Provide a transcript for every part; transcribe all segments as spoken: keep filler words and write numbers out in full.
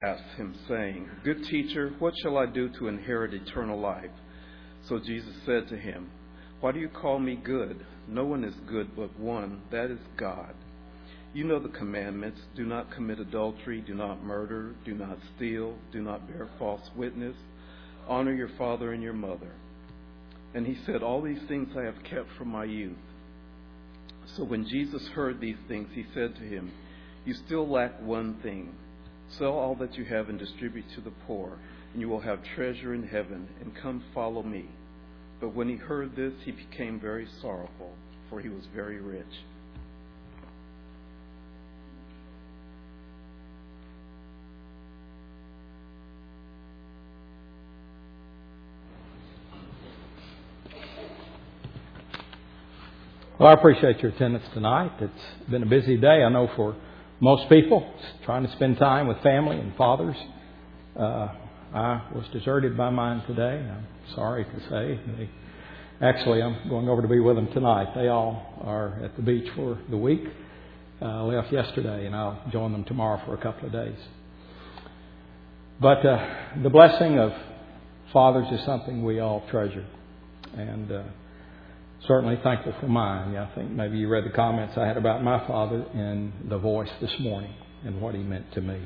asked him, saying, Good teacher, what shall I do to inherit eternal life? So Jesus said to him, Why do you call me good? No one is good but one, that is God. You know the commandments: do not commit adultery, do not murder, do not steal, do not bear false witness, honor your father and your mother. And he said, All these things I have kept from my youth. So when Jesus heard these things, he said to him, You still lack one thing. Sell all that you have and distribute to the poor, and you will have treasure in heaven, and come follow me. But when he heard this, he became very sorrowful, for he was very rich. Well, I appreciate your attendance tonight. It's been a busy day, I know, for most people, trying to spend time with family and fathers. Uh, I was deserted by mine today. I'm sorry to say. They, actually, I'm going over to be with them tonight. They all are at the beach for the week. Uh, left yesterday, and I'll join them tomorrow for a couple of days. But uh, the blessing of fathers is something we all treasure. And uh, certainly thankful for mine. Yeah, I think maybe you read the comments I had about my father in The Voice this morning and what he meant to me.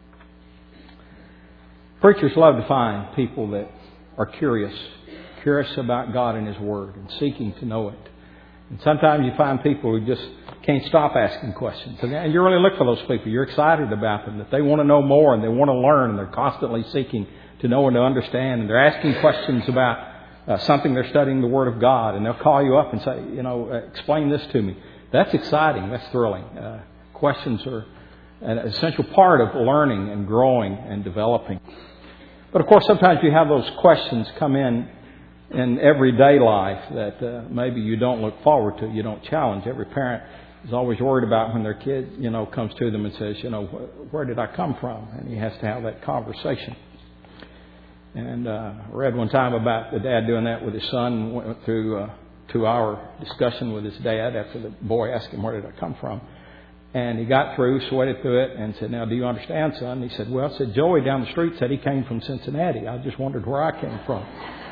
Preachers love to find people that are curious, curious about God and His Word and seeking to know it. And sometimes you find people who just can't stop asking questions. And you really look for those people. You're excited about them, that they want to know more and they want to learn, and they're constantly seeking to know and to understand. And they're asking questions about Uh, something they're studying the Word of God, and they'll call you up and say, you know, uh, explain this to me. That's exciting. That's thrilling. Uh, questions are an essential part of learning and growing and developing. But of course, sometimes you have those questions come in in everyday life that uh, maybe you don't look forward to, you don't challenge. Every parent is always worried about when their kid, you know, comes to them and says, you know, where did I come from? And he has to have that conversation. And uh, I read one time about the dad doing that with his son, and went through a two-hour discussion with his dad after the boy asked him, where did I come from? And he got through, sweated through it, and said, now, do you understand, son? And he said, well, I said, Joey down the street said he came from Cincinnati. I just wondered where I came from.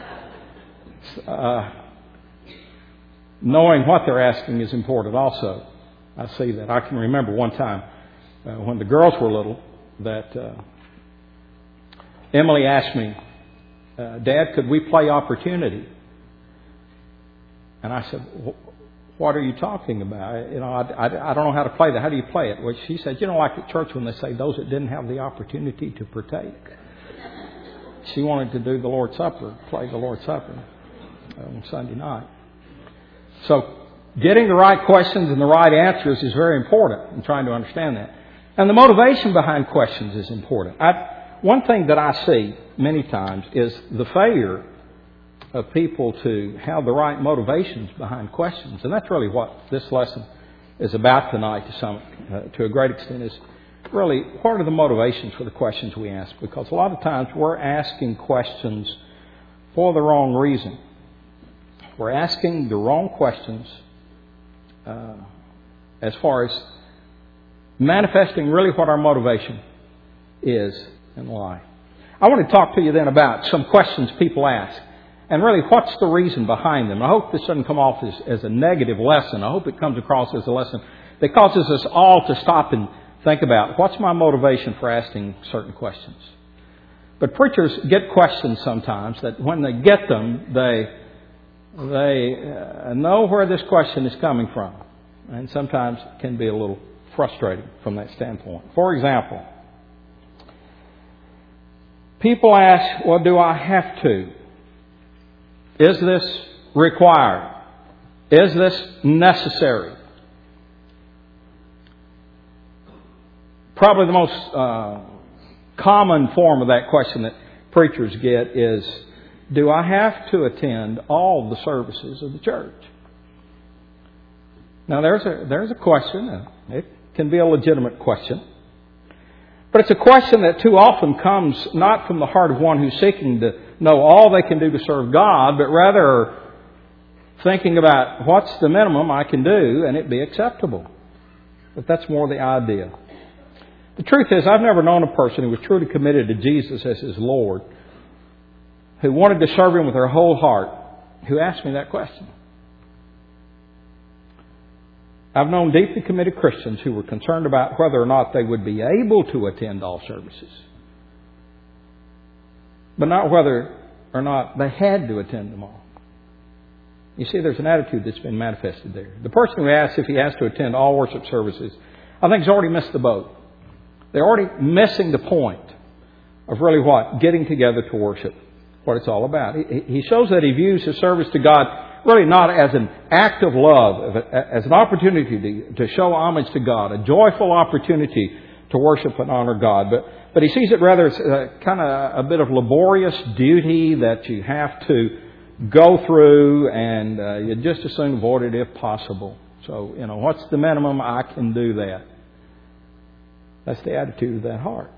Uh, knowing what they're asking is important also. I see that. I can remember one time uh, when the girls were little that uh, Emily asked me, Uh, Dad, could we play opportunity? And I said, what are you talking about? You know, I, I, I don't know how to play that. How do you play it? Well, she said, you know, like at church when they say those that didn't have the opportunity to partake. She wanted to do the Lord's Supper, play the Lord's Supper uh, on Sunday night. So getting the right questions and the right answers is very important in trying to understand that. And the motivation behind questions is important. I, One thing that I see many times is the failure of people to have the right motivations behind questions. And that's really what this lesson is about tonight to some, uh, to a great extent, is really what are the motivations for the questions we ask. Because a lot of times we're asking questions for the wrong reason. We're asking the wrong questions uh, as far as manifesting really what our motivation is in life. I want to talk to you then about some questions people ask, and really what's the reason behind them. I hope this doesn't come off as, as a negative lesson. I hope it comes across as a lesson that causes us all to stop and think about what's my motivation for asking certain questions. But preachers get questions sometimes that when they get them, they they uh, know where this question is coming from, and sometimes it can be a little frustrating from that standpoint. For example, people ask, well, do I have to? Is this required? Is this necessary? Probably the most uh, common form of that question that preachers get is, do I have to attend all the services of the church? Now, there's a, there's a question. It can be a legitimate question. But it's a question that too often comes not from the heart of one who's seeking to know all they can do to serve God, but rather thinking about what's the minimum I can do and it be acceptable. But that's more the idea. The truth is, I've never known a person who was truly committed to Jesus as his Lord, who wanted to serve Him with their whole heart, who asked me that question. I've known deeply committed Christians who were concerned about whether or not they would be able to attend all services, but not whether or not they had to attend them all. You see, there's an attitude that's been manifested there. The person who asks if he has to attend all worship services, I think, has already missed the boat. They're already missing the point of really what? Getting together to worship, what it's all about. He shows that he views his service to God really not as an act of love, as an opportunity to show homage to God, a joyful opportunity to worship and honor God. But but he sees it rather as a, kind of a bit of laborious duty that you have to go through, and uh, you just as soon avoid it if possible. So, you know, what's the minimum? I can do that. That's the attitude of that heart.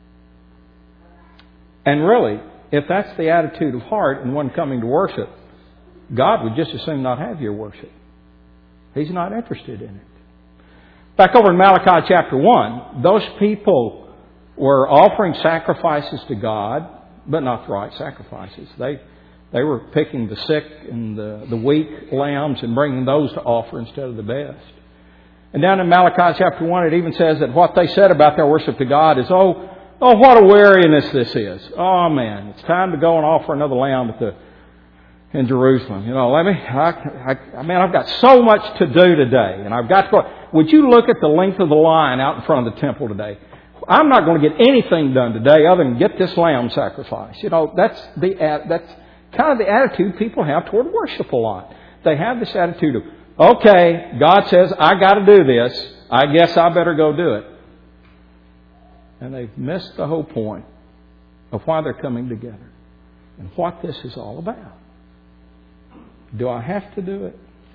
And really, if that's the attitude of heart in one coming to worship, God would just as soon not have your worship. He's not interested in it. Back over in Malachi chapter one, those people were offering sacrifices to God, but not the right sacrifices. They they were picking the sick and the, the weak lambs and bringing those to offer instead of the best. And down in Malachi chapter one, it even says that what they said about their worship to God is, oh, oh, what a weariness this is. Oh, man, it's time to go and offer another lamb at the in Jerusalem. You know, let me, I, I, I mean, I've got so much to do today, and I've got to go. Would you look at the length of the line out in front of the temple today? I'm not going to get anything done today other than get this lamb sacrifice. You know, that's the that's kind of the attitude people have toward worship a lot. They have this attitude of, okay, God says I got to do this. I guess I better go do it. And they've missed the whole point of why they're coming together and what this is all about. Do I have to do it?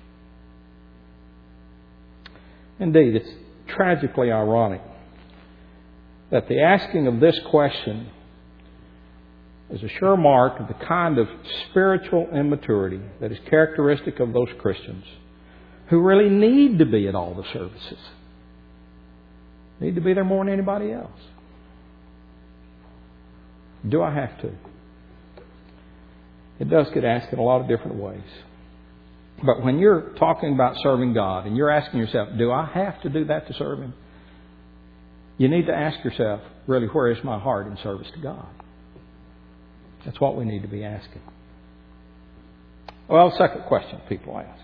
Indeed, it's tragically ironic that the asking of this question is a sure mark of the kind of spiritual immaturity that is characteristic of those Christians who really need to be at all the services. Need to be there more than anybody else. Do I have to? It does get asked in a lot of different ways. But when you're talking about serving God and you're asking yourself, do I have to do that to serve Him? You need to ask yourself, really, where is my heart in service to God? That's what we need to be asking. Well, second question people ask.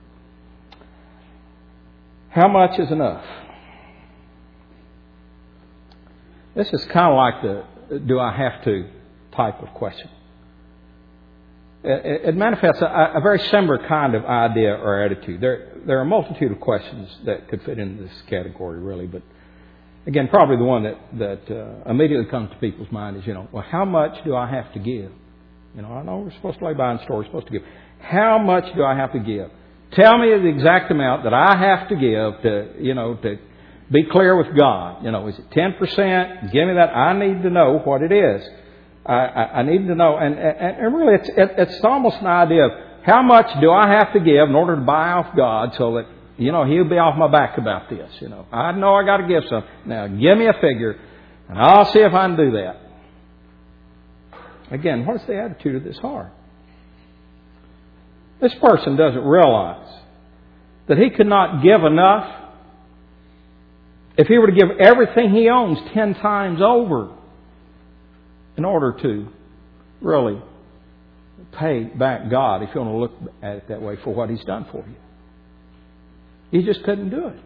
How much is enough? This is kind of like the do I have to type of question. It, it manifests a, a very similar kind of idea or attitude. There, there are a multitude of questions that could fit into this category, really. But again, probably the one that, that uh, immediately comes to people's mind is, you know, well, how much do I have to give? You know, I know we're supposed to lay by in store, we're supposed to give. How much do I have to give? Tell me the exact amount that I have to give to, you know, to be clear with God. You know, is it ten percent? Give me that. I need to know what it is. I, I, I need to know. And, and, and really, it's, it, it's almost an idea of how much do I have to give in order to buy off God so that, you know, He'll be off my back about this. You know, I know I got to give some. Now, give me a figure, and I'll see if I can do that. Again, what's the attitude of this heart? This person doesn't realize that he could not give enough if he were to give everything he owns ten times over in order to really pay back God, if you want to look at it that way, for what He's done for you. He just couldn't do it.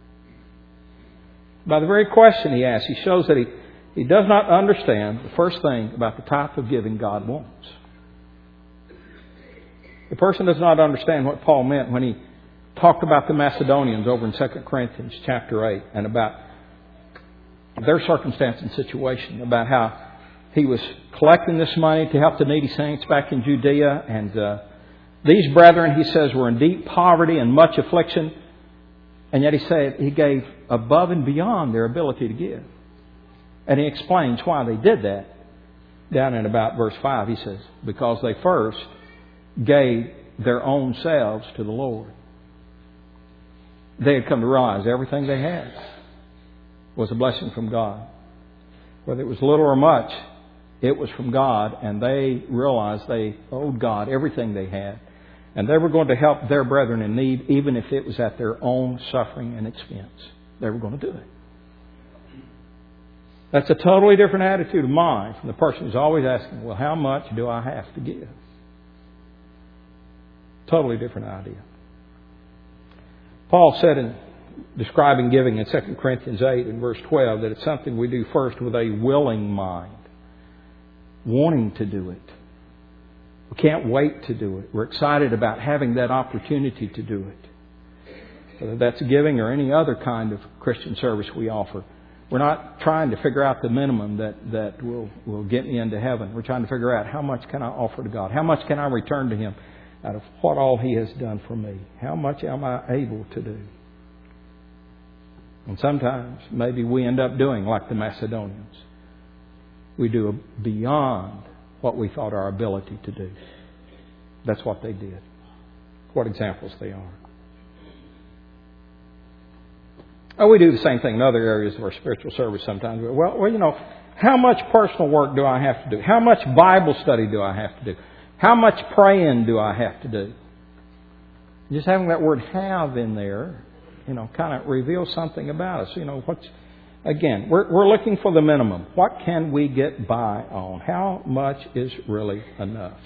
By the very question he asks, he shows that he, he does not understand the first thing about the type of giving God wants. The person does not understand what Paul meant when he talked about the Macedonians over in Second Corinthians chapter eight and about their circumstance and situation, about how he was collecting this money to help the needy saints back in Judea. And uh, these brethren, he says, were in deep poverty and much affliction. And yet he said he gave above and beyond their ability to give. And he explains why they did that. Down in about verse five, he says, because they first gave their own selves to the Lord. They had come to realize everything they had was a blessing from God. Whether it was little or much, it was from God, and they realized they owed God everything they had. And they were going to help their brethren in need, even if it was at their own suffering and expense. They were going to do it. That's a totally different attitude of mind from the person who's always asking, well, how much do I have to give? Totally different idea. Paul said in describing giving in Second Corinthians eight and verse twelve that it's something we do first with a willing mind, wanting to do it. We can't wait to do it. We're excited about having that opportunity to do it. Whether that's giving or any other kind of Christian service we offer. We're not trying to figure out the minimum that, that will, will get me into heaven. We're trying to figure out how much can I offer to God? How much can I return to Him out of what all He has done for me? How much am I able to do? And sometimes maybe we end up doing like the Macedonians. We do beyond what we thought our ability to do. That's what they did. What examples they are. Oh, we do the same thing in other areas of our spiritual service sometimes. Well, well, you know, how much personal work do I have to do? How much Bible study do I have to do? How much praying do I have to do? Just having that word "have" in there, you know, kind of reveals something about us. You know, what's again, we're we're looking for the minimum. What can we get by on? How much is really enough?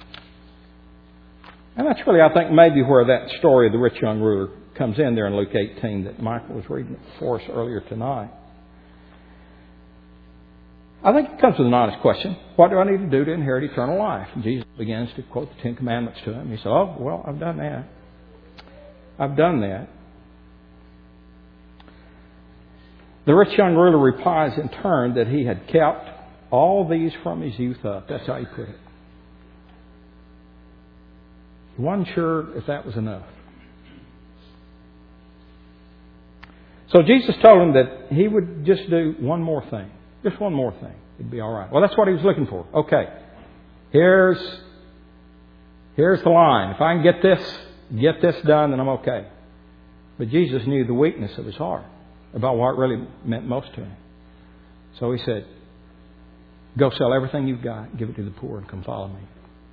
And that's really, I think, maybe where that story of the rich young ruler comes in there in Luke eighteen that Michael was reading for us earlier tonight. I think it comes with an honest question. What do I need to do to inherit eternal life? And Jesus begins to quote the Ten Commandments to him. He said, oh, well, I've done that. I've done that. The rich young ruler replies in turn that he had kept all these from his youth up. That's how he put it. He wasn't sure if that was enough. So Jesus told him that he would just do one more thing. Just one more thing. It'd be all right. Well, that's what he was looking for. Okay. Here's, here's the line. If I can get this, get this done, then I'm okay. But Jesus knew the weakness of his heart about what really meant most to him. So he said, go sell everything you've got, give it to the poor, and come follow me.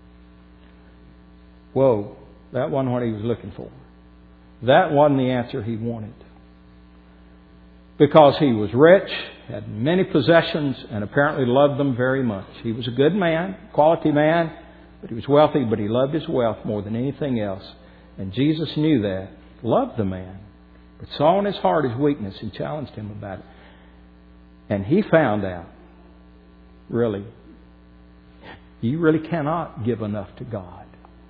Whoa, that wasn't what he was looking for. That wasn't the answer he wanted. Because he was rich, had many possessions, and apparently loved them very much. He was a good man, quality man, but he was wealthy, but he loved his wealth more than anything else. And Jesus knew that, loved the man, but saw in his heart his weakness and challenged him about it. And he found out, really, you really cannot give enough to God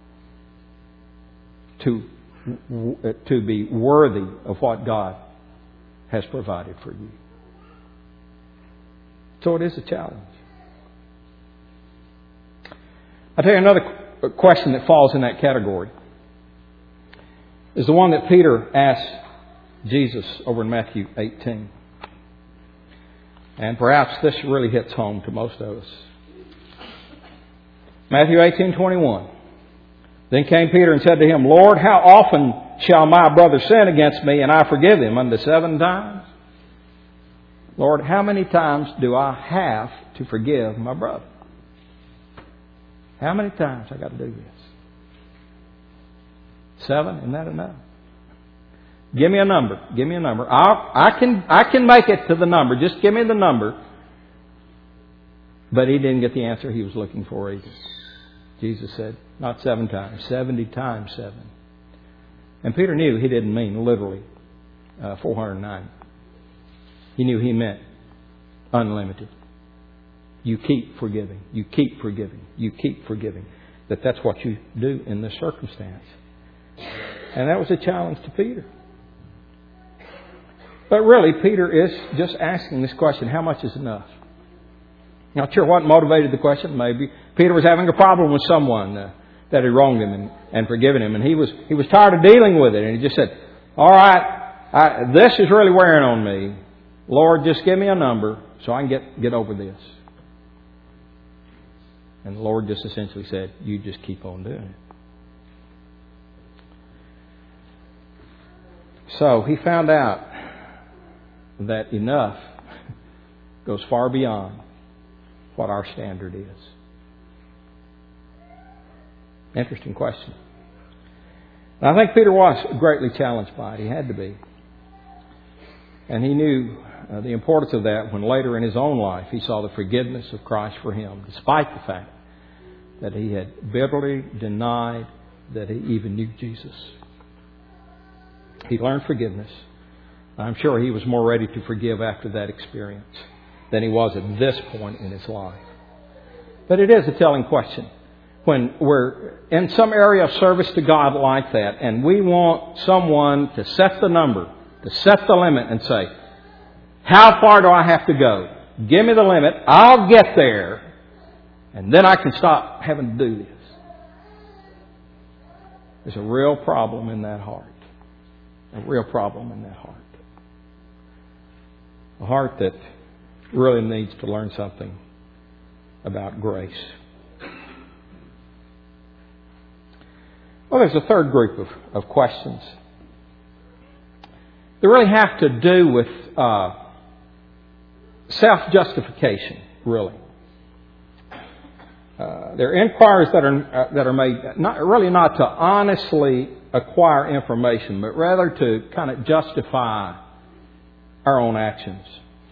to, to be worthy of what God has provided for you. So it is a challenge. I'll tell you another question that falls in that category is the one that Peter asked Jesus over in Matthew eighteen. And perhaps this really hits home to most of us. Matthew eighteen twenty-one. Then came Peter and said to him, Lord, how often shall my brother sin against me and I forgive him? Unto seven times? Lord, how many times do I have to forgive my brother? How many times I got to do this? Seven? Isn't that enough? Give me a number. Give me a number. I'll, I can I can make it to the number. Just give me the number. But he didn't get the answer he was looking for either. Jesus said, not seven times, seventy times seven. And Peter knew he didn't mean literally uh, four hundred nine. He knew he meant unlimited. You keep forgiving. You keep forgiving. You keep forgiving. That that's what you do in this circumstance. And that was a challenge to Peter. But really, Peter is just asking this question, how much is enough? Not sure what motivated the question. Maybe Peter was having a problem with someone uh, that had wronged him and, and forgiven him. And he was he was tired of dealing with it. And he just said, all right, I, this is really wearing on me. Lord, just give me a number so I can get, get over this. And the Lord just essentially said, you just keep on doing it. So he found out that enough goes far beyond what our standard is? Interesting question. And I think Peter was greatly challenged by it. He had to be. And he knew uh, the importance of that when later in his own life he saw the forgiveness of Christ for him, despite the fact that he had bitterly denied that he even knew Jesus. He learned forgiveness. I'm sure he was more ready to forgive after that experience than he was at this point in his life. But it is a telling question. When we're in some area of service to God like that, and we want someone to set the number, to set the limit and say, how far do I have to go? Give me the limit. I'll get there. And then I can stop having to do this. There's a real problem in that heart. A real problem in that heart. A heart that really needs to learn something about grace. Well, there's a third group of, of questions. They really have to do with uh, self-justification, really. Uh, they're inquiries that are uh, that are made not really not to honestly acquire information, but rather to kind of justify our own actions.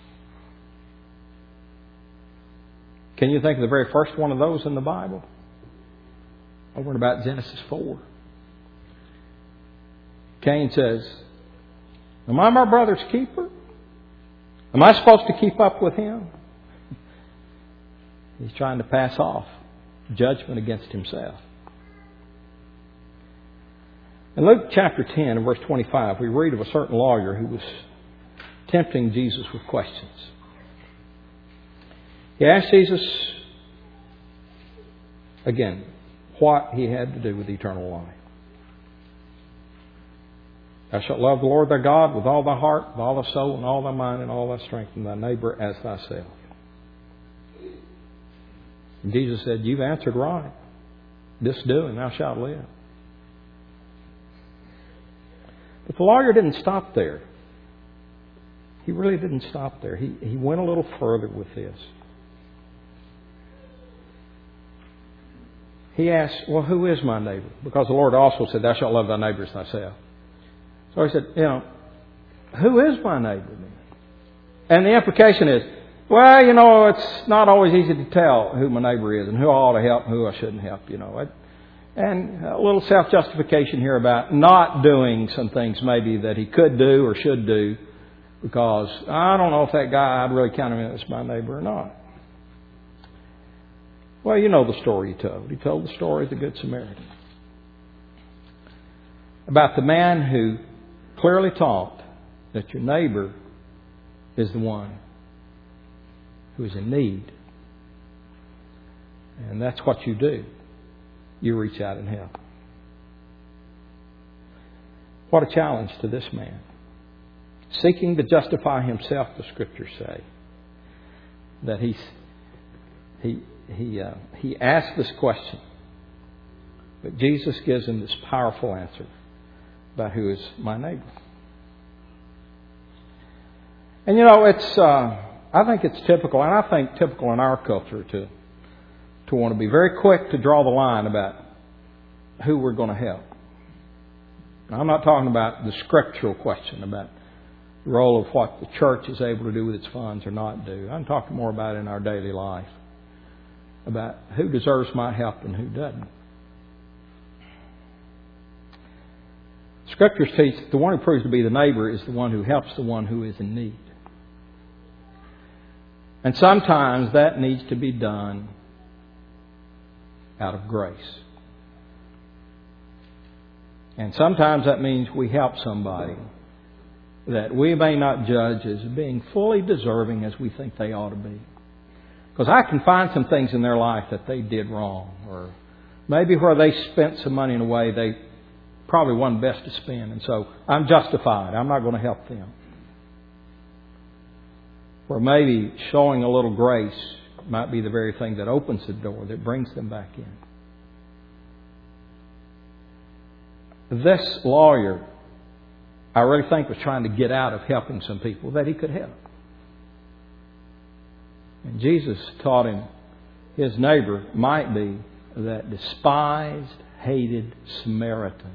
Can you think of the very first one of those in the Bible? Over in about Genesis four. Cain says, am I my brother's keeper? Am I supposed to keep up with him? He's trying to pass off judgment against himself. In Luke chapter ten and verse twenty-five, we read of a certain lawyer who was tempting Jesus with questions. He asked Jesus, again, what he had to do with eternal life. Thou shalt love the Lord thy God with all thy heart, with all thy soul, and all thy mind, and all thy strength, and thy neighbor as thyself. And Jesus said, you've answered right. This do, and thou shalt live. But the lawyer didn't stop there. He really didn't stop there. He, he went a little further with this. He asked, well, who is my neighbor? Because the Lord also said, thou shalt love thy neighbor as thyself. So he said, you know, who is my neighbor then? And the implication is, well, you know, it's not always easy to tell who my neighbor is and who I ought to help and who I shouldn't help, you know. And a little self-justification here about not doing some things maybe that he could do or should do because I don't know if that guy, I'd really count him as my neighbor or not. Well, you know the story he told. He told the story of the Good Samaritan. About the man who clearly taught that your neighbor is the one who is in need. And that's what you do. You reach out and help. What a challenge to this man. Seeking to justify himself, the Scriptures say. That he's, he he uh, he asked this question. But Jesus gives him this powerful answer about who is my neighbor. And you know, it's uh, I think it's typical, and I think typical in our culture to to want to be very quick to draw the line about who we're going to help. Now, I'm not talking about the scriptural question about the role of what the church is able to do with its funds or not do. I'm talking more about in our daily life, about who deserves my help and who doesn't. Scriptures teach that the one who proves to be the neighbor is the one who helps the one who is in need. And sometimes that needs to be done out of grace. And sometimes that means we help somebody that we may not judge as being fully deserving as we think they ought to be. Because I can find some things in their life that they did wrong, or maybe where they spent some money in a way they probably wasn't best to spend. And so I'm justified. I'm not going to help them. Or maybe showing a little grace might be the very thing that opens the door, that brings them back in. This lawyer I really think was trying to get out of helping some people that he could help. And Jesus taught him his neighbor might be that despised, hated Samaritan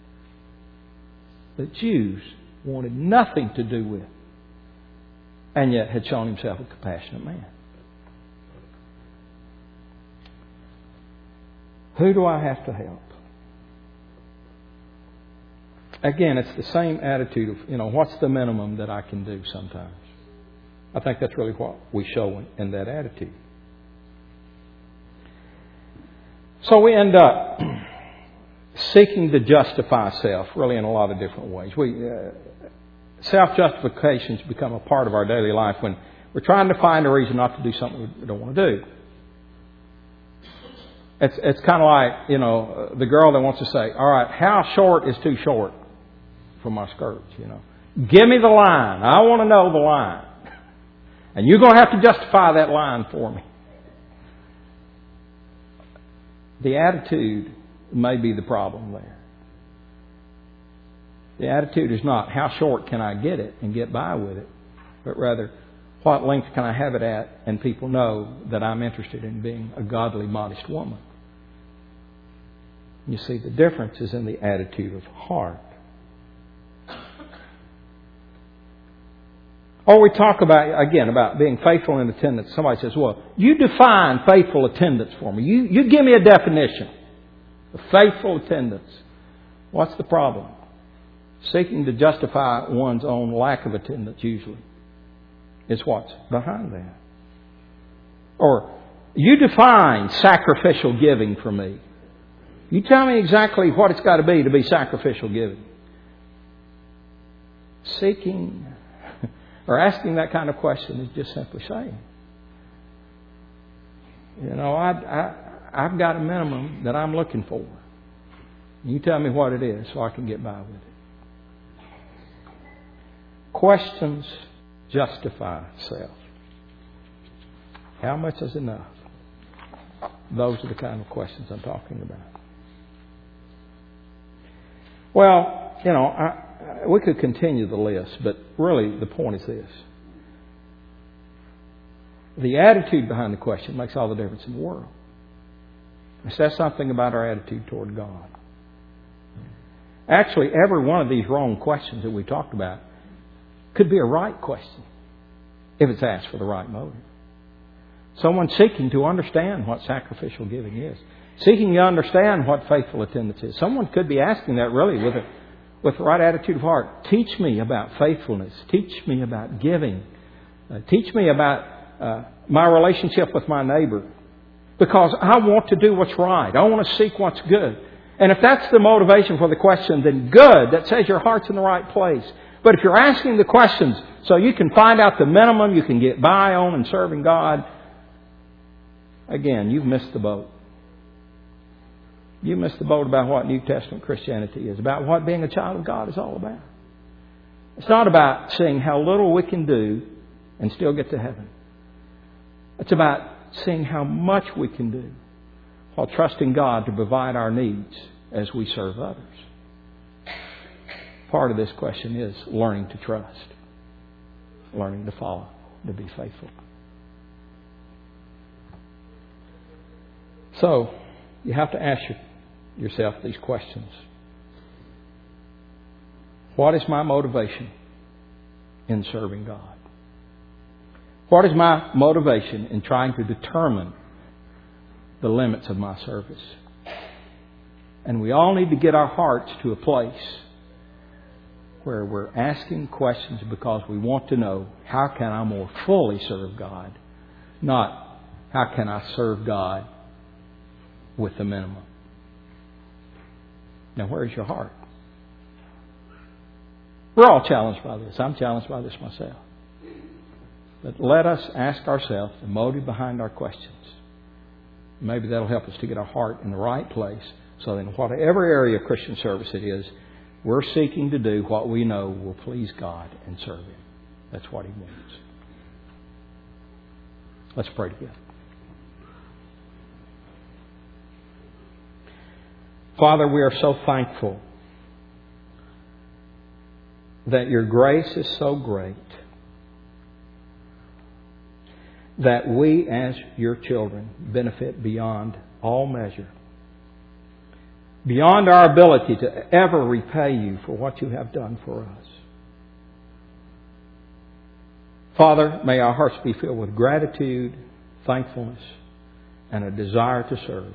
that Jews wanted nothing to do with, and yet had shown himself a compassionate man. Who do I have to help? Again, it's the same attitude of, you know, what's the minimum that I can do sometimes? I think that's really what we show in, in that attitude. So we end up seeking to justify self, really in a lot of different ways. We uh, self-justifications become a part of our daily life when we're trying to find a reason not to do something we don't want to do. It's it's kind of like, you know, the girl that wants to say, all right, how short is too short for my skirts, you know? Give me the line. I want to know the line. And you're going to have to justify that line for me. The attitude may be the problem there. The attitude is not how short can I get it and get by with it, but rather what length can I have it at and people know that I'm interested in being a godly, modest woman. You see, the difference is in the attitude of heart. Or we talk about, again, about being faithful in attendance. Somebody says, well, you define faithful attendance for me. You, you give me a definition of faithful attendance. What's the problem? Seeking to justify one's own lack of attendance usually is what's behind that. Or, you define sacrificial giving for me. You tell me exactly what it's got to be to be sacrificial giving. Seeking or asking that kind of question is just simply saying, you know, I, I, I've got a minimum that I'm looking for. You tell me what it is so I can get by with it. Questions justify self. How much is enough? Those are the kind of questions I'm talking about. Well, you know, I, we could continue the list, but really the point is this. The attitude behind the question makes all the difference in the world. It says something about our attitude toward God. Actually, every one of these wrong questions that we talked about could be a right question if it's asked for the right motive. Someone seeking to understand what sacrificial giving is. Seeking to understand what faithful attendance is. Someone could be asking that really with a, with the right attitude of heart. Teach me about faithfulness. Teach me about giving. Uh, teach me about uh, my relationship with my neighbor. Because I want to do what's right. I want to seek what's good. And if that's the motivation for the question, then good. That says your heart's in the right place. But if you're asking the questions so you can find out the minimum you can get by on in serving God, again, you've missed the boat. You missed the boat about what New Testament Christianity is, about what being a child of God is all about. It's not about seeing how little we can do and still get to heaven. It's about seeing how much we can do while trusting God to provide our needs as we serve others. Part of this question is learning to trust, learning to follow, to be faithful. So, you have to ask your, yourself these questions. What is my motivation in serving God? What is my motivation in trying to determine the limits of my service? And we all need to get our hearts to a place where we're asking questions because we want to know, how can I more fully serve God? Not, how can I serve God with the minimum? Now, where's your heart? We're all challenged by this. I'm challenged by this myself. But let us ask ourselves the motive behind our questions. Maybe that'll help us to get our heart in the right place, so that in whatever area of Christian service it is, we're seeking to do what we know will please God and serve Him. That's what He wants. Let's pray together. Father, we are so thankful that your grace is so great that we as your children benefit beyond all measure, beyond our ability to ever repay you for what you have done for us. Father, may our hearts be filled with gratitude, thankfulness, and a desire to serve.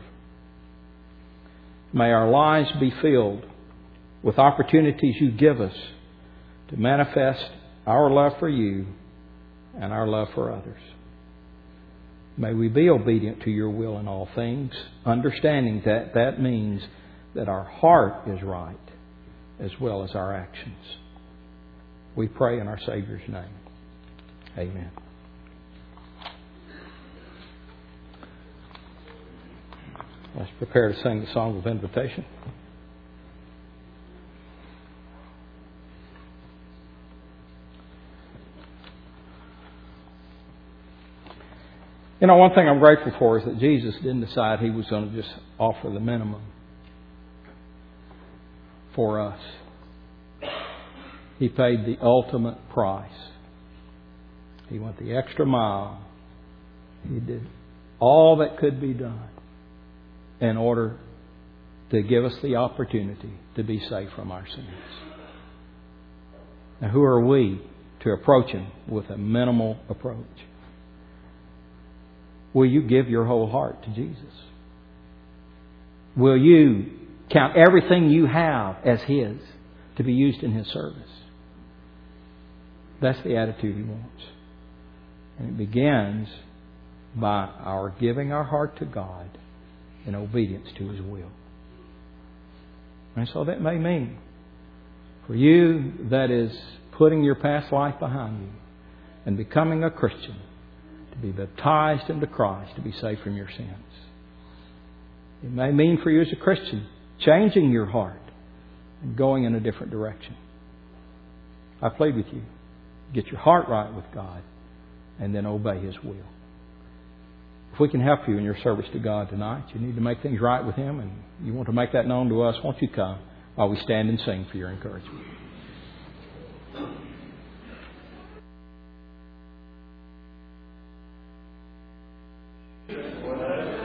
May our lives be filled with opportunities you give us to manifest our love for you and our love for others. May we be obedient to your will in all things, understanding that that means that our heart is right as well as our actions. We pray in our Savior's name. Amen. Let's prepare to sing the song of invitation. You know, one thing I'm grateful for is that Jesus didn't decide He was going to just offer the minimum for us. He paid the ultimate price. He went the extra mile. He did all that could be done in order to give us the opportunity to be saved from our sins. Now, who are we to approach Him with a minimal approach? Will you give your whole heart to Jesus? Will you count everything you have as His to be used in His service? That's the attitude He wants. And it begins by our giving our heart to God in obedience to His will. And so that may mean for you that is putting your past life behind you and becoming a Christian, to be baptized into Christ, to be saved from your sins. It may mean for you as a Christian changing your heart and going in a different direction. I plead with you, get your heart right with God and then obey His will. If we can help you in your service to God tonight, you need to make things right with Him, and you want to make that known to us, won't you come while we stand and sing for your encouragement. What